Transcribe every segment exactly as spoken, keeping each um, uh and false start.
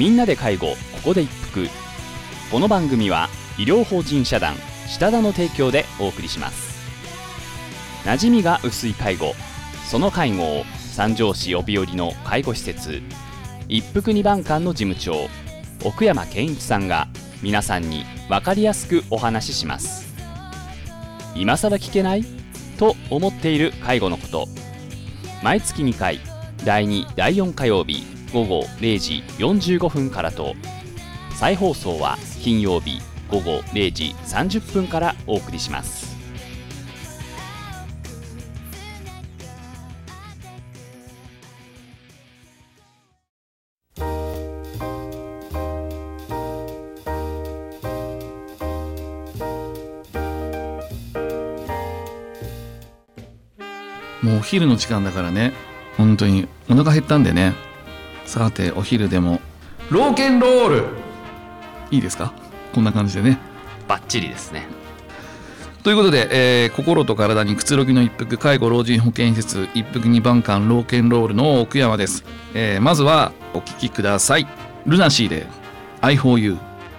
みんなで介護、ここで一服。この番組は医療法人社団下田の提供でお送りします。馴染みが薄い介護、その介護を三条市帯寄の介護施設一服二番館の事務長奥山健一さんが皆さんに分かりやすくお話しします。今更聞けないと思っている介護のこと、毎月にかい、だいに、だいよん火曜日午後れいじよんじゅうごふんからと、再放送は金曜日午後れいじさんじゅっぷんからお送りします。 もうお昼の時間だからね、本当にお腹減ったんでね。さてお昼でもローケンロールいいですか、こんな感じでね。 バッチリですね。 ということで、えー、心と体にくつろぎの一服、介護老人保健施設一服二番館ローケンロールの奥山です。えー、まずはお聴きください。ルナシーで I for you。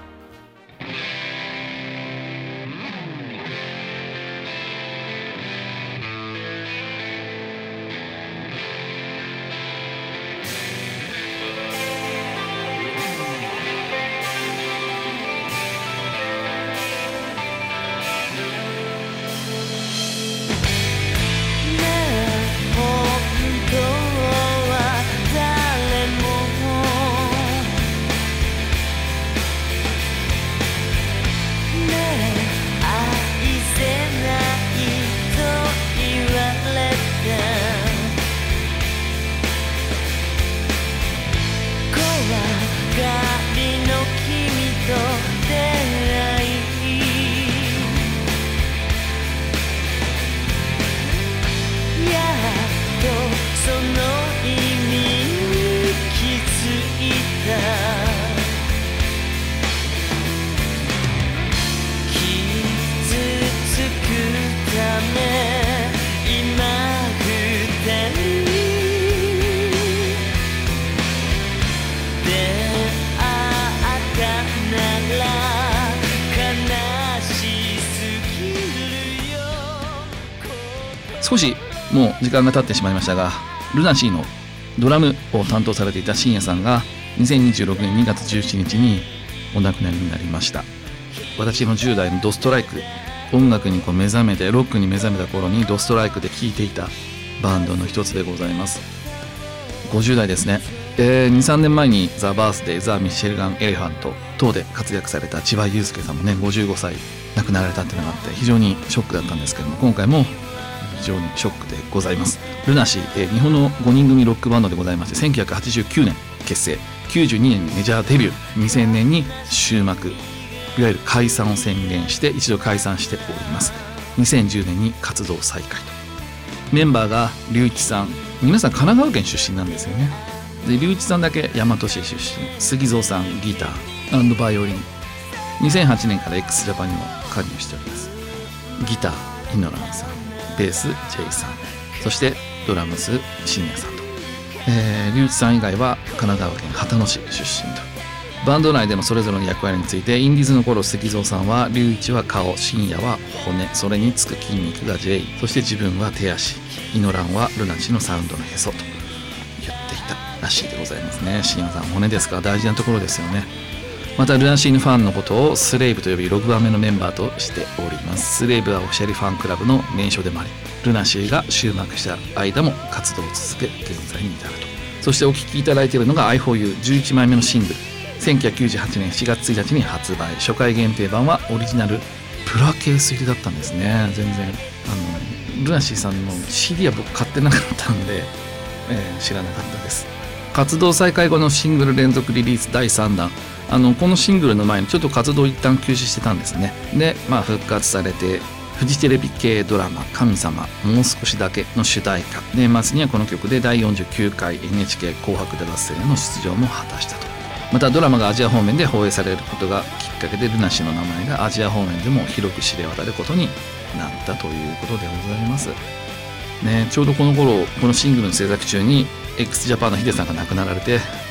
少しもう時間が経ってしまいましたが、ルナシーのドラムを担当されていた深夜さんがにせんにじゅうろくねんにがつじゅうしちにちにお亡くなりになりました。私のじゅう代のドストライク、音楽にこう目覚めて、ロックに目覚めた頃にドストライクで聴いていたバンドの一つでございます。ごじゅう代ですね。えー、にさんねんまえにザ・バースデー、ザ・ミッシェルガン・エレファント等で活躍された千葉雄介さんもね、ごじゅうごさい亡くなられたっていうのがあって非常にショックだったんですけども、今回も非常にショックでございます。ルナシー、えー、日本のごにん組ロックバンドでございまして、せんきゅうひゃくはちじゅうきゅうねん結成、きゅうじゅうにねんにメジャーデビュー、にせんねんに終幕、いわゆる解散を宣言して一度解散しております。にせんじゅうねんに活動再開と。メンバーが龍一さん、皆さん神奈川県出身なんですよね。で龍一さんだけ大和市出身、杉蔵さんギター&バイオリン、にせんはちねんから x ジャパンにも加入しております。ギターイノランさん、ベース J さん、そしてドラムス深夜さんと、えー、龍一さん以外は神奈川県秦野市出身と。バンド内でのそれぞれの役割について、インディーズの頃杉蔵さんは龍一は顔、深夜は骨、それにつく筋肉が J、 そして自分は手足、イノランはルナシのサウンドのへそと言っていたらしいでございますね。深夜さん骨ですから大事なところですよね。またルナシーヌファンのことをスレイブと呼びろくばんめのメンバーとしております。スレイブはオフィシャルファンクラブの名称でもあり、ルナシーが終幕した間も活動を続け現在に至ると。そしてお聴きいただいているのが I for you じゅういちまいめのシングル、せんきゅうひゃくきゅうじゅうはちねんしがつついたちに発売、初回限定版はオリジナルプラケース入りだったんですね。全然あのルナシーさんの シーディー は僕買ってなかったんで、えー、知らなかったです。活動再開後のシングル連続リリースだいさんだん、あのこのシングルの前にちょっと活動一旦休止してたんですね。で、まあ、復活されてフジテレビ系ドラマ神様もう少しだけの主題歌、年末にはこの曲でだいよんじゅうきゅうかい エヌエイチケー 紅白歌合戦への出場も果たしたと。またドラマがアジア方面で放映されることがきっかけでルナシーの名前がアジア方面でも広く知れ渡ることになったということでございますね。ちょうどこの頃このシングルの制作中に x ジャパンのヒデさんが亡くなられて、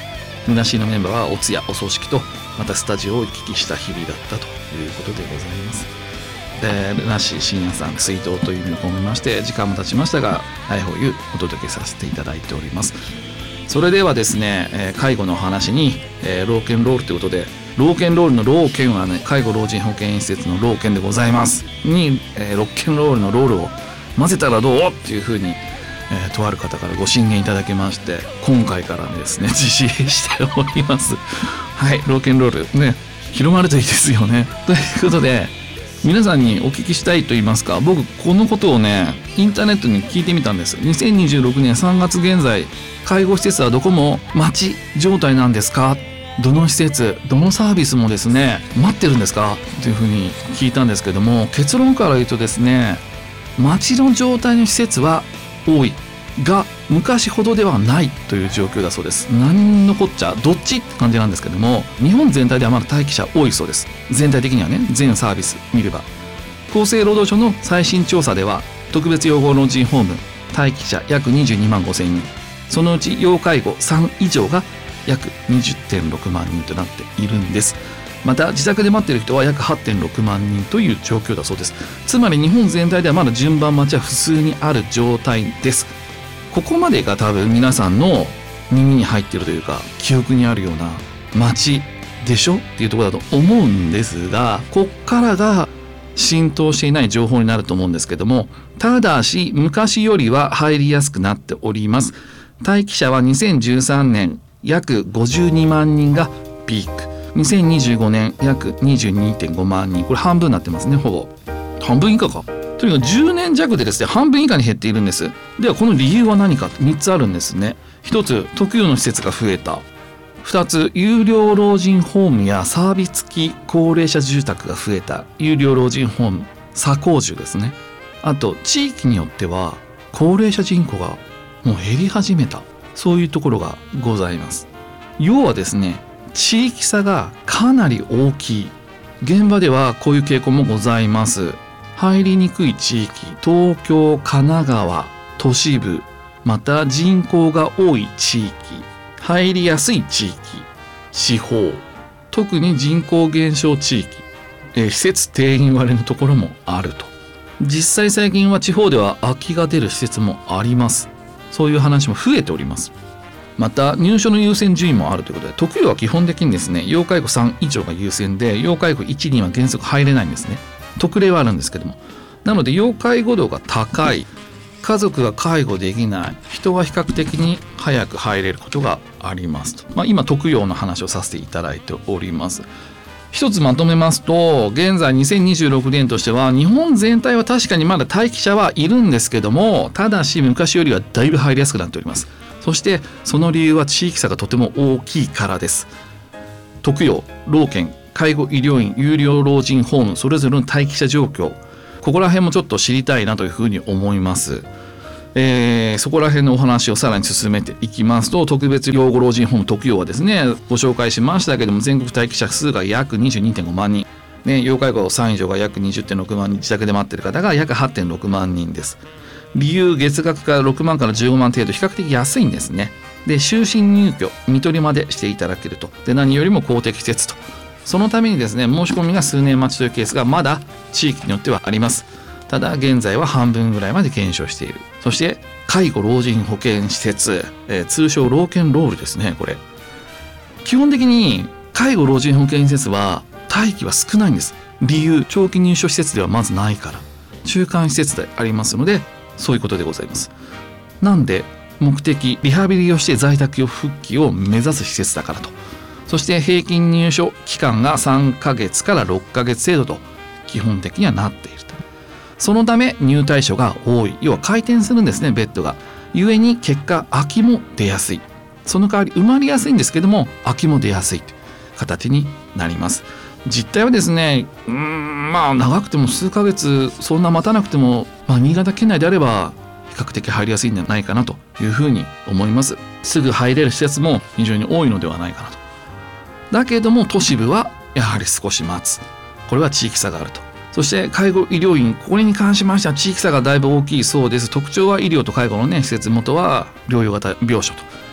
ルナシーのメンバーはお通夜お葬式とまたスタジオを行き来した日々だったということでございます。でルナシー深夜さん追悼という意味を込めまして時間も経ちましたが愛保湯お届けさせていただいております。それではですね、えー、介護の話に、えー、ローケンロールということで、ローケンロールのローケンはね、介護老人保健施設のローケンでございますに、えー、ロッケンロールのロールを混ぜたらどうっていうふうに、えー、とある方からご進言いただきまして、今回からですね実施しております。はい、ローケンロールね、広まるといいですよね。ということで皆さんにお聞きしたいと言いますか、僕このことをねインターネットに聞いてみたんです。にせんにじゅうろくねんさんがつ現在介護施設はどこも待ち状態なんですか、どの施設どのサービスもですね待ってるんですかというふうに聞いたんですけども、結論から言うとですね、待ちの状態の施設は多いが昔ほどではないという状況だそうです。何のこっちゃどっちって感じなんですけども、日本全体ではまだ待機者多いそうです。全体的にはね、全サービス見れば。厚生労働省の最新調査では特別養護老人ホーム待機者約にじゅうにまんごせんにん、そのうち要介護さん以上が約 にじゅってんろくまんにんとなっているんです。また自宅で待っている人は約 はってんろくまんにんという状況だそうです。つまり日本全体ではまだ順番待ちは普通にある状態です。ここまでが多分皆さんの耳に入っているというか記憶にあるような待ちでしょっていうところだと思うんですが、こっからが浸透していない情報になると思うんですけども、ただし昔よりは入りやすくなっております。待機者はにせんじゅうさんねん約ごじゅうにまんにんがピーク、にせんにじゅうごねん約 にじゅうにてんごまんにん、これ半分になってますね。ほぼ半分以下か。とにかくじゅうねん弱でですね半分以下に減っているんです。ではこの理由は何か、みっつあるんですね。ひとつ、特有の施設が増えた。ふたつ、有料老人ホームやサービス付き高齢者住宅が増えた。有料老人ホーム、左高住ですね。あと地域によっては高齢者人口がもう減り始めた、そういうところがございます。要はですね、地域差がかなり大きい。現場ではこういう傾向もございます。入りにくい地域、東京、神奈川、都市部、また人口が多い地域、入りやすい地域、地方、特に人口減少地域、えー、施設定員割れのところもあると。実際最近は地方では空きが出る施設もあります。そういう話も増えております。また入所の優先順位もあるということで、特養は基本的にですね要介護さん以上が優先で、要介護いちには原則入れないんですね。特例はあるんですけども、なので要介護度が高い、家族が介護できない人は比較的に早く入れることがありますと、まあ、今特養の話をさせていただいております。一つまとめますと、現在にせんにじゅうろくねんとしては日本全体は確かにまだ待機者はいるんですけども、ただし昔よりはだいぶ入りやすくなっております。そしてその理由は地域差がとても大きいからです。特養、老健、介護医療院、有料老人ホーム、それぞれの待機者状況、ここら辺もちょっと知りたいなというふうに思います。えー、そこら辺のお話をさらに進めていきますと、特別養護老人ホーム特養はですね、ご紹介しましたけども、全国待機者数が約 にじゅうにてんごまんにん、ね、要介護さん以上が約 にじゅってんろくまんにん、自宅で待っている方が約 はってんろくまんにんです。理由、月額がろくまんからじゅうごまん程度、比較的安いんですね。で、就寝入居、看取りまでしていただけると。で、何よりも公的施設と。そのためにですね、申し込みが数年待ちというケースがまだ地域によってはあります。ただ現在は半分ぐらいまで減少している。そして介護老人保健施設、えー、通称老健ロールですね。これ基本的に介護老人保健施設は待機は少ないんです。理由、長期入所施設ではまずないから、中間施設でありますので、そういうことでございます。なんで目的、リハビリをして在宅復帰を目指す施設だからと。そして平均入所期間がさんかげつからろっかげつ程度と基本的にはなっていると。そのため入退所が多い、要は回転するんですね、ベッドが。ゆえに結果空きも出やすい。その代わり埋まりやすいんですけども、空きも出やすいという形になります。実態はですね、うーんまあ長くても数ヶ月、そんな待たなくても、まあ、新潟県内であれば比較的入りやすいんじゃないかなというふうに思います。すぐ入れる施設も非常に多いのではないかなと。だけども都市部はやはり少し待つ。これは地域差があると。そして介護医療院、これに関しましては地域差がだいぶ大きいそうです。特徴は医療と介護のね施設元は療養型病床と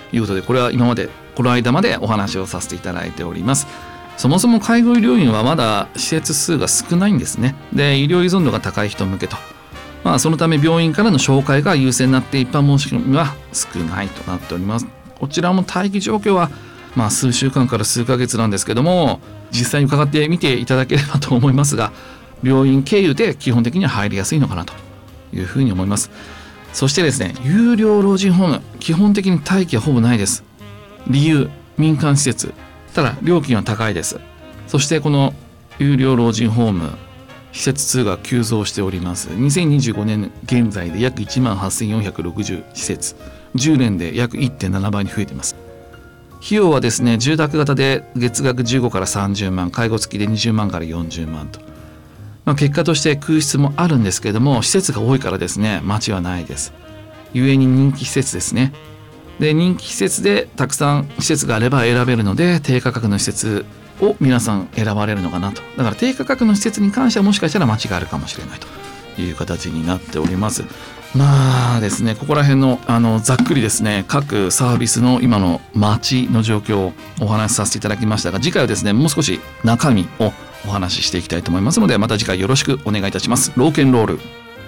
いうことで、これは今までこの間までお話をさせていただいております。そもそも介護医療院はまだ施設数が少ないんですね。で、医療依存度が高い人向けと、まあ、そのため病院からの紹介が優先になって一般申し込みは少ないとなっております。こちらも待機状況はまあ数週間から数ヶ月なんですけども、実際に伺ってみていただければと思いますが、病院経由で基本的には入りやすいのかなというふうに思います。そしてですね、有料老人ホーム、基本的に待機はほぼないです。理由、民間施設、ただ料金は高いです。そしてこの有料老人ホーム、施設数が急増しております。にせんにじゅうごねん現在で約いちまんはっせんよんひゃくろくじゅう施設、じゅうねんで約 いってんなな 倍に増えています。費用はですね、住宅型で月額じゅうごからさんじゅうまん、介護付きでにじゅうまんからよんじゅうまんと、まあ、結果として空室もあるんですけれども、施設が多いからですね、待ちはないです。故に人気施設ですね。で、人気施設でたくさん施設があれば選べるので、低価格の施設を皆さん選ばれるのかなと。だから低価格の施設に関してはもしかしたら待ちがあるかもしれないという形になっております。まあですね、ここら辺のあのざっくりですね、各サービスの今の待ちの状況をお話しさせていただきましたが、次回はですね、もう少し中身をお話ししていきたいと思いますので、また次回よろしくお願いいたします。ローケンロール。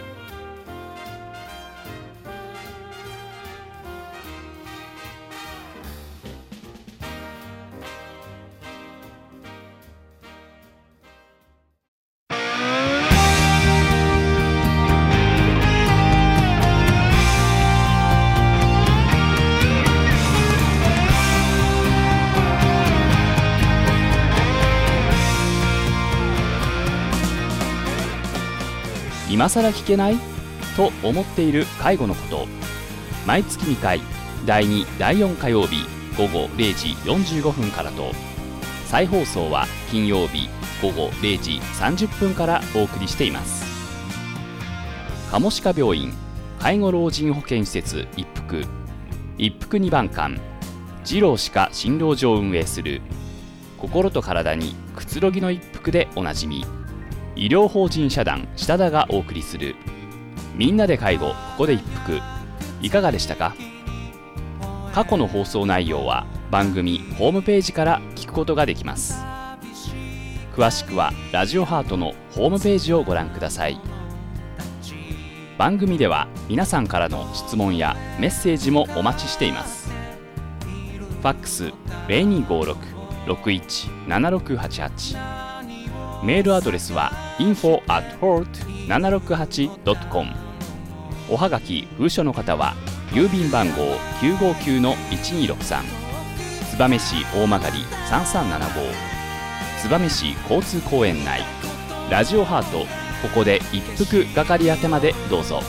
今更聞けないと思っている介護のこと、毎月にかい、だいに、だいよん火曜日午後れいじよんじゅうごふんからと、再放送は金曜日午後れいじさんじゅっぷんからお送りしています。鴨鹿病院介護老人保健施設一服、一服二番館、二郎歯科診療所を運営する心と体にくつろぎの一服でおなじみ、医療法人社団下田がお送りするみんなで介護ここで一服、いかがでしたか？過去の放送内容は番組ホームページから聞くことができます。詳しくはラジオハートのホームページをご覧ください。番組では皆さんからの質問やメッセージもお待ちしています。ファックス ゼロにごろく ろくいち ななろくはちはち、メールアドレスは インフォ アット ホールト ななろくはち ドット コム。 おはがき封書の方は郵便番号 きゅうごきゅうのいちにろくさん、 燕市大曲さんさんななご、燕市交通公園内ラジオハートここで一服係宛てまでどうぞ。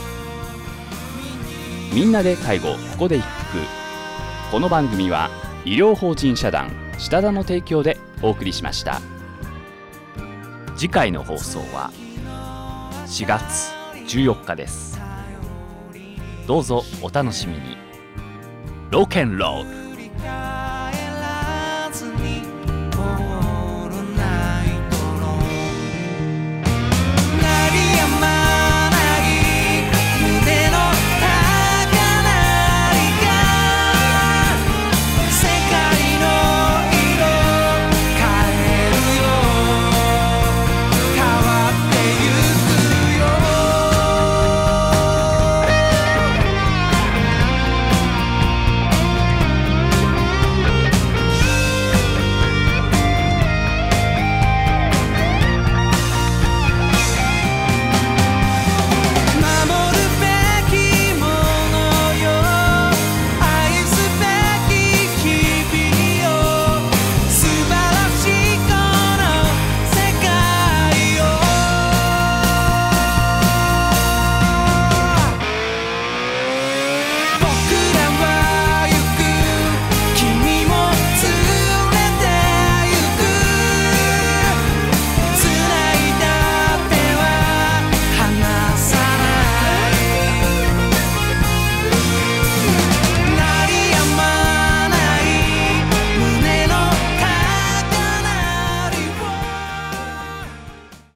みんなで介護ここで一服。この番組は医療法人社団下田の提供でお送りしました。次回の放送はしがつじゅうよっかです。どうぞお楽しみに。ローケンロール。